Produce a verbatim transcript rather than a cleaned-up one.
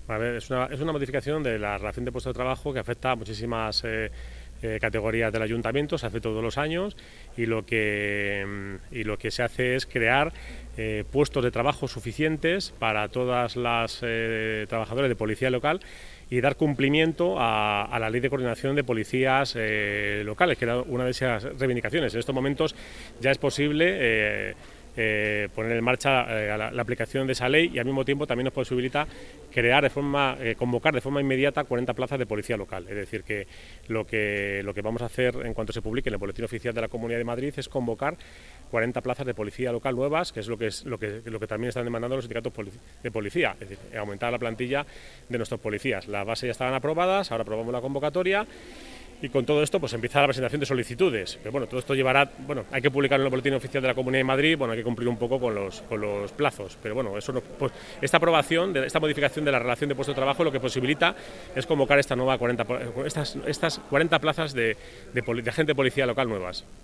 A ver, es una, es una modificación de la relación de puesto de trabajo que afecta a muchísimas eh, eh, categorías del ayuntamiento, se hace todos los años y lo que, y lo que se hace es crear eh, puestos de trabajo suficientes para todas las eh, trabajadores de policía local y dar cumplimiento a, a la ley de coordinación de policías eh, locales, que era una de esas reivindicaciones. En estos momentos ya es posible eh, Eh, poner en marcha eh, la, la aplicación de esa ley y al mismo tiempo también nos posibilita crear de forma, eh, convocar de forma inmediata cuarenta plazas de policía local. Es decir, que lo, que lo que vamos a hacer en cuanto se publique en el Boletín Oficial de la Comunidad de Madrid es convocar cuarenta plazas de policía local nuevas, que es lo que, es, lo que, lo que también están demandando los sindicatos de policía, es decir, aumentar la plantilla de nuestros policías. Las bases ya estaban aprobadas, ahora aprobamos la convocatoria. Y con todo esto pues empieza la presentación de solicitudes. Pero bueno, todo esto llevará, bueno, hay que publicarlo en el Boletín Oficial de la Comunidad de Madrid, bueno, hay que cumplir un poco con los, con los plazos. Pero bueno, eso no, pues, esta aprobación, de, esta modificación de la relación de puesto de trabajo lo que posibilita es convocar esta nueva cuarenta, estas, estas cuarenta plazas de, de, de agente de policía local nuevas.